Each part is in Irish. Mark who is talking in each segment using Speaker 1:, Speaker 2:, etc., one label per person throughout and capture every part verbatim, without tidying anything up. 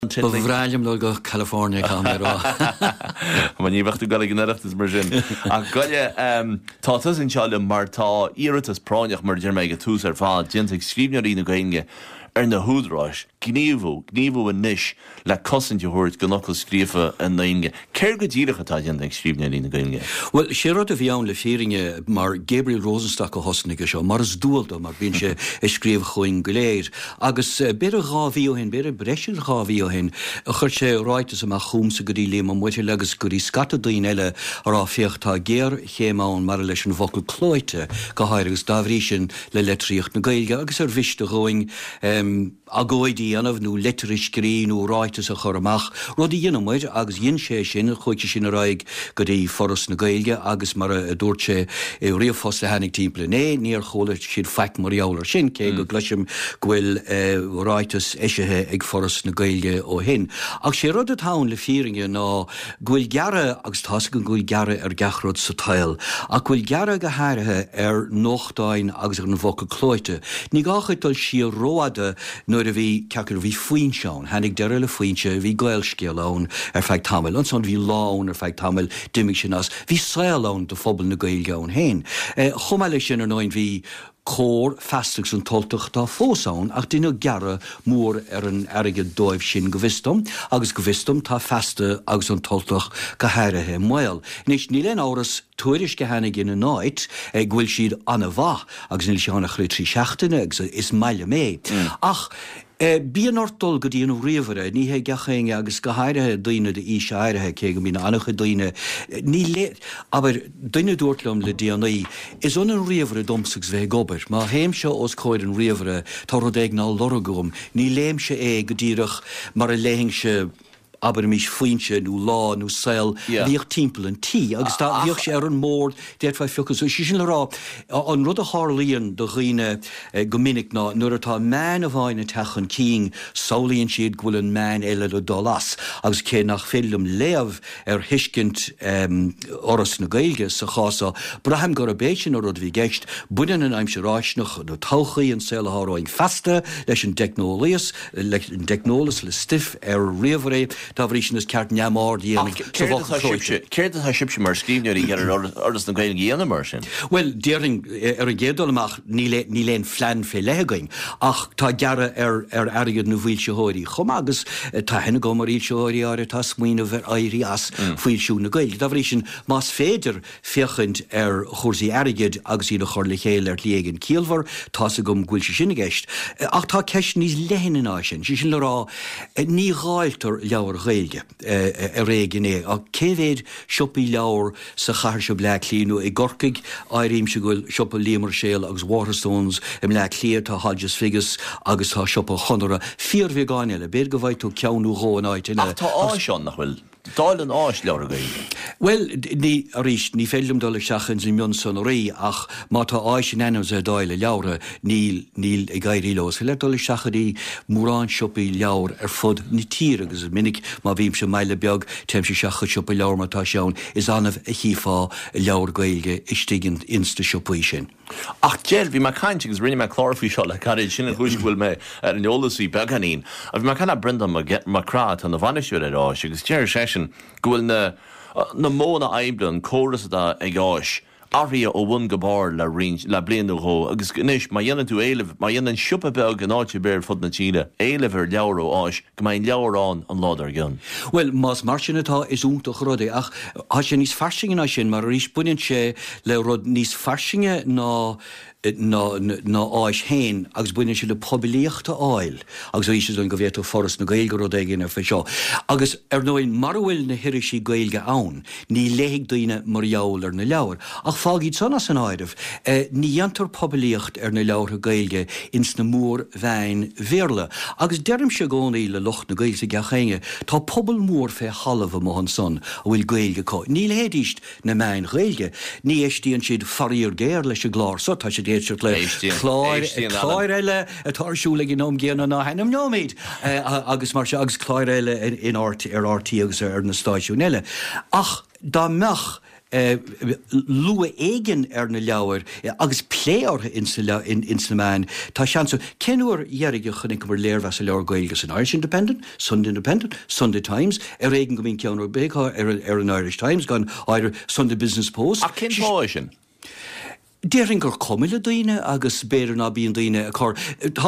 Speaker 1: Bhráilm le go California camera.
Speaker 2: Man ní bhachtú gaile gneachtas mar sin. A gaile tátas in seáil mar tá iiritas práineach mar dear méid go tús ar fád, déanta ag scríbneoirí na gainge ar na húdráis, gníomhú, gníomhú a níis le cosint thuirt go nach scríofa an nainge. Céir go díirecha tá déanta ag scríbneoirí na gainge?
Speaker 1: Well, sé rud a bhí ann le fíringe mar Gabriel Rosenstock a hosnig seo, mar is dúilta mar bhín sé i scríomh chuin go léir. Agus beidir gábhío hen, beidir breisiir gábhío hen, a chuir sé ráitas amach chúmsa go dtí léim am muite legus go dtí scata daoin eile ará fiochtá géir chéimán mar leis an bhocail clóite go háir agus dábhrí sin le letríocht na gailge agus ar bhiste going um, a ggóidí anmh nó letris grín nó ráitas a chur amach rud i dhéanamid agus dhéon sé sin chuite sin a raig go dtí foras na gailge agus mar a dúirt sé i riomhfos le hanig timppla né níor chola siad feic mar eolar sin cé go gluisim gohfuil ráitas éisithe ag foras na gailge ó hin. Ach sé rud a tán le fíringe ná gúil gearre agus tá go gúil gearre ar gachrod sa tail. Ach gúil gearre go háirithe ar nóchtáin agus ar an bhocail clóite. Ní gáchaidtal si róada nuair a bhí ceacair bhí faoin seán, hanig deire le faointe, bhí gailscéal ann ar feicth tamil, an son bhí lán ar feicth tamil dimig sin as, bhí saoil ann do phobal na gailge ann hain. Chuma lei sin ar nóin bhí cór festagus an toltach tá fósán ach duine gearre mór ar an airige dóibh sin go bhistom, agus go bhistom tá festa agus an toltach go háirithe mail. Nis ní len áras tuairis go hána gin na náid ag bhfuil siad anna bhá agus níl seánna chrí trí seachtaine agus is meile mé. Ach bí an ortol go dtíon riomhre, ní hé gachéinge agus go háirithe daoine de ís áirithe cé go mína annacha daoine. Ní le, aber daoine dúirtlam le D N I is an an riomhre domsagus bheith gobar, má héim seo os cóid an riomhre tá rud ag ná loragóm, ní léim se é go dtíireach mar a léing se aber mis fuintse nó lá nó saoil bhíoh timppla an tí agus tá bhíoh sé ar an mór déir fá fiocas so sí sin le rá an rud a hálíonn do riine go minic ná nuair atá man a bháinna techan cíing saolaíonn siad gúil an man eile le dolas agus cé nach félum léamh ar hiiscint um, oras na gailge sa chása braham go a béisin ó rud bhí geist buinean an aimse ráisnach do tauchaí an saoil athráin festa leis an technólias leis an technólas le stiff ar riomhré tá bhrí sin is ceart neamár díana
Speaker 2: Céir a sib sem mar scríbneoirí ar ordas na gailge dhéana mar sin?
Speaker 1: Well, déirring ar a gédal amach ní léon flean fé legain ach tá gearre ar ar airigad na bhfuil seóirí chum agus tá hena go mar íl seóirí áir tá smuoine bhar éirí as faoilsú na gailge. Tá bhrí sin más féidir fiachint ar chósaí airigad agus í a chur le chéil ar léigen cíalmhar tá sa gom gúil se sinna gceist. Ach tá ceist níos lehanan á sin, sí sin le rá ní gáiltar leabhar gailge a réigené a céhéad siopaí leabhar sa chahar se le clíú i gorcaig áiríim se goil siopa lémar séal agus Waterstones im le cléir tá Hodges Figus agus tá siopa chonara fíor bheagáine le béir go bhaid tú ceanú róin áit
Speaker 2: ach tá áisián nach bhfuil dáil an áis leabhar gailge?
Speaker 1: Well, ní a ríist ní félum dul seachchan sin mion san rí ach má tá áisin enam a dáile leabhra níl níl i gaiirí los. Le dul seachadí mórán siopaí leabhar ar fud ní tír agus minic má bhím se meile beag téim se seachad siopa leabhar má tá seán is anmh a chiá leabhar gailge istigin insta siopaí sin.
Speaker 2: Ach déir bhí mar caiint agus rinne me chlárfaí seo le carid sinna chuis bhfuil me ar an eolasí beganín a bhí mar canna brinda marrát an na bhainisteúir ará agus téir sé sin gohfuil na na móna aiblen choras a ag áis aria ó bhain go bar le rinch le blian ró agus gnis má dhéanaan tú éileh má dhéanaan siúpa beag an áte beir fud na tíide éileh ar leabhar ó áis go mbeidh leabharrán an ládar gin.
Speaker 1: Well, más mar sin atá is úntaach rud é ach há sé níos farsinge ná sin mar rís buinn sé le rud níos farsinge ná ná ná áis héin agus buine se le poblíochta áil agus ó íse go bhéú forras na gailge rud éigen ar fe seo. Agus ar nóin mar bhfuil na hirisí gailge ann, ní léigh daoine mar jaall ar na leabhar. Ach fágid sanna san áideh, ní dhéantar poblíocht ar na leabhar gailge ins na mór bhein bhéirle. Agus deirm se gcónaí le locht na gailge gachéinge, tá pobl mór fé halamh mo an son a bhfuil gailge có. Ní léadíist na main gailge, ní éistíonn siad faríor géir leis a glár so tá sé géirseart le chláir eile a tarsúla ginóm géanana ná henam nóméid agus mar se agus chláir eile in áirt ar R T agus ar na stáisiún eile. Ach dá meach lua éigen ar na leabhar agus pléortha in sa main. Tá seansa cenúir dhearige chunig mar léirhe sa leabhar gaeilge an Irish Independent, Sunday Independent, Sunday Times, ar éigen go mín ceanúir béá ar an Irish Times gan áidir Sunday Business Post.
Speaker 2: A cin sin?
Speaker 1: Déirn gur cumile daoine agus béidir ná bíon daoine a chur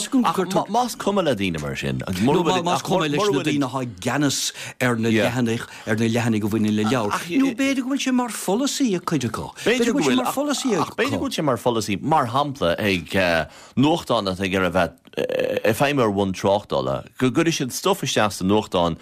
Speaker 2: Más cumile daoine mar sin.
Speaker 1: Más cumile leis na daoine há ganas ar na lehannig ar na lehannig go bhfuine le leabhar. Nó béidir go bhfuil sé mar folasí a chuide go. Béidir go mar folasí a
Speaker 2: Béidir go sé mar folasí mar hampla ag nóchtán ag ar a bheith i féimar bhain tráchtála. Go gurí siad stoffisteach sa nóchtán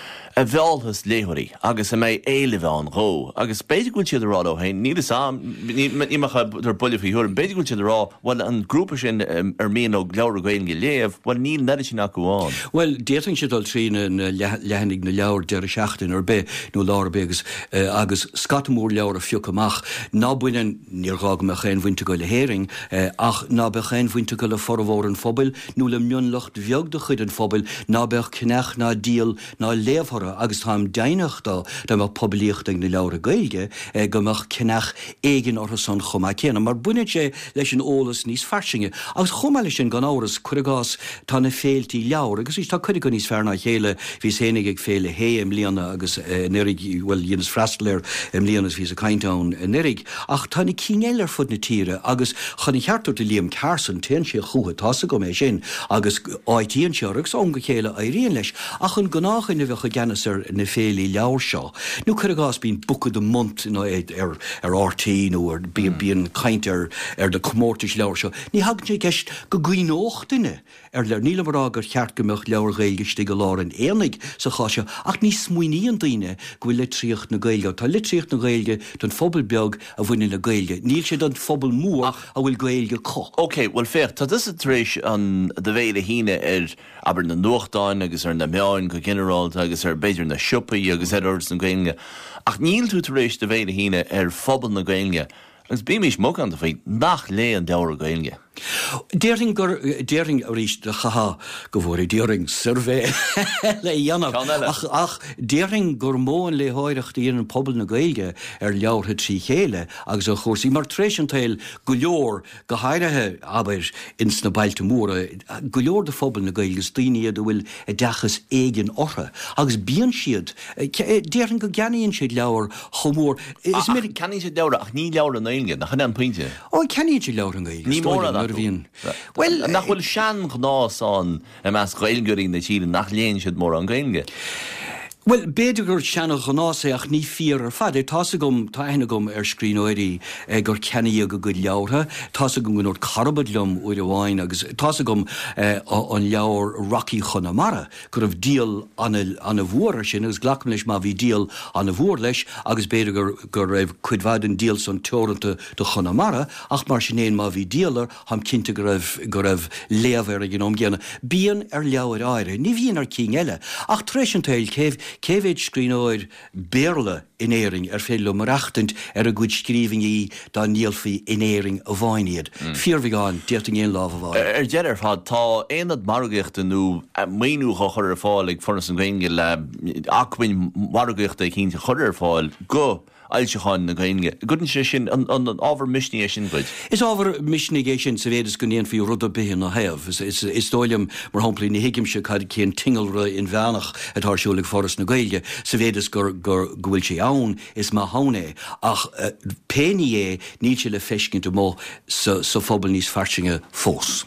Speaker 2: a bhealthas léthirí, agus a mé éile bheán ró, agus beidir gúil siad rá ó hain, ní sam, ímacha ar buile fí thuir, beidir gúil siad rá, bhil an grúpa sin ar míon ó gleabhar gaon go léamh, bhil níl neidir sin acu bháin.
Speaker 1: Well, déirting siad al trí na lehannig na leabhar deir seachtain ar bé, nó leabhar bégus, agus scatamór leabhar a fiúch amach, ná buinean níor gága me chéin bhainte go le héring, ach ná be chéin bhainte go le formhór an phobail, nó le mionlacht bheag do chuid an phobail, ná beh cinech ná díal ná léamhthara agus táim déineachtá dá mar poblíocht ag na leabhar gaeilge go mbeadh cinech éigen ortha san chumá céanna, mar buine sé leis an ólas níos farsinge. Agus chumá leis an gan áras chuirgás tá na féiltí leabhar, agus is tá chuide go níos fearna chéile hí sénig ag féile hé am líana agus nirig bhfuil dhéanas freistléir am líanas hí a caiintán nirig, ach tá na cínéile ar fud na tíre, agus chunig cheartú de Liam Carson téan sé chuha tása go mé sin, agus áitíonn searagus ón go chéile a rion leis, ach an gnáchaine bheith gan na féilí leabhar seo. Nú chuir gás bín bucad a mont ar ar R T nó ar bíon caint ar ar de commórtais leabhar seo. Ní hagann sé ceist go gcuinóch duine ar le níla marrá gur cheart gombeadh leabhar gaeilge go lá an éananig sa cháise, ach ní smuoíon daoine go bhfuil litríocht na gaeilge. Tá litríocht na gaeilge don phobal beag a bhaine le gaeilge. Níl sé don phobal mór a bhfuil gaeilge có.
Speaker 2: Ok, well fér, tá dis a tréis an de bhéile híine ar aber na nóchtáin agus ar na meáin go generál agus ar beidir na siúpaí agus ar ords na gaeilge. Ach níl tú taréis de bhéile híine ar phobal na gaeilge. Agus bí mís mó an fao nach lé an deabhar gaeilge.
Speaker 1: Déirring gur déirring a ríist de chaha go bhfuir déirring survé le dhéanamh ach ach déirring gur móin le háireach díon an pobal na gaeilge ar leabhartha trí chéile agus a chósaí mar tréis an tail go leor go háirithe aber ins na bailte móra go leor de phobal na gaeilge daoine a bhfuil a dechas éigen ortha agus bíonn siad déirring go ceanaíonn siad leabhar chomór is mé
Speaker 2: ceann siad leabhar ach ní leabhar an gaeilge nach an pointe.
Speaker 1: Ó ceann siad leabhar an gaeilge.
Speaker 2: Ní mór Well, nach bhfuil sean gnáán a meas gaeilgurí na tíre nach léon siad mór an gaeilge.
Speaker 1: Well, beidir gur seanna gnásaach ní fíor ar fad, tása gom tá aine gom ar scríóirí gur ceanaí go go leabhartha, tása gom gonúir carbad lom uair amháin agus tása gom an leabhar Rocky Chonamara gur bh díal an a bhuair sin agus ghlacam leis má bhí díal an a bhuair leis agus beidir gur gur raibh cuidmhaid an díal san teoranta do Chonamara ach mar sin éon má bhí díalar ham cinnte go raibh go raibh léamh ar a gnom géana. Bíon ar leabhar áire, ní bhíon ar cín eile ach tréis an tail céh Cévéid scríóid béarla in éing ar féile marachtant ar a gúid scríbing í dá níalfaí in éing a bhainiad. Fíormhigáin déirting éon láh bháin.
Speaker 2: Ar deidir fad tá éonad margaíochta nó méú go chur ar fáil ag fornas an gaeilge le achhain margaíochta ag cínte chur ar fáil go Ailseáin na gaeilge. Gúdann sé sin an ábhar misní é sin buid.
Speaker 1: Is ábhar misní é sin sa bhéidir go níon fiú rud a bíon na heamh. Is dóilem mar thaomplaí na hiigimse cad cén tingalra in bheanach a tharsúlaigh forras na gaeilge, sa bhéidir gur gur bhfuil sé ann is má tháiné ach péní é níl sé le feiscint mó sa phobal níos farsinge fós.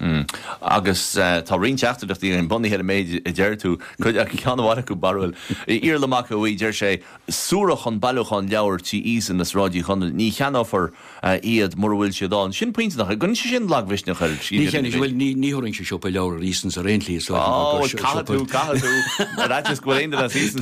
Speaker 2: Agus tá rionteachtarach í an bunithe méid i ddeir tú chud a cheanhhaile go barhfuil. Ír leach a bhí deir sé súrach an bailúchan leabhar tí ísan nas ráidí chun ní cheanafar iad mar bhfuil sé dáin. Sin pointe nach gunn sé sin leghhisne chuil.
Speaker 1: Ní cheannig bhfuil níthing sé seopa leabhar ísan sa réontlí
Speaker 2: Caú caú ráis go aon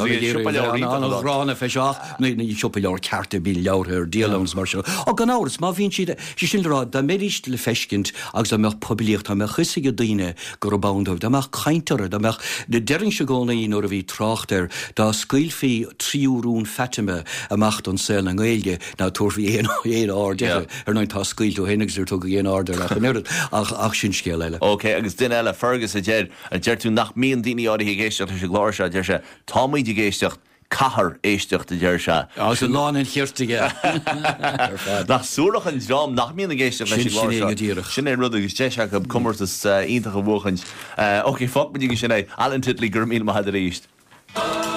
Speaker 2: ísan
Speaker 1: rána feisiach ní seopa leabhar cearta bí leabhar ar díalams mar seo. Ó gan áras má bhíonn siad sé sin rá dá méríist le feiscint agus a meach poblíocht tá meach chusaige daoine gur bbándamh, dá meach caiintear dá meach de deirring se gána í nóair a bhí tráchtar dá scailfií tríúrún fetime amach don sel an gaeilge ná tuairhí éon éon áde ar náid tá scailú hénig ir tu go géon áde a chunéad ach ach sin scéal eile.
Speaker 2: Ok, agus duine eile fergus a deir a deir tú nach míon daoine ádaí géisteach sé gláir se deir se támaid i géisteach cahar éisteach de deir se.
Speaker 1: As an láin cheirrtaige.
Speaker 2: Nach súach an dram nach mína géiste sin é rud agus te go cumartas ionintach go bhchant. Ok, fog me sin é allan titlí gur mí a had éist.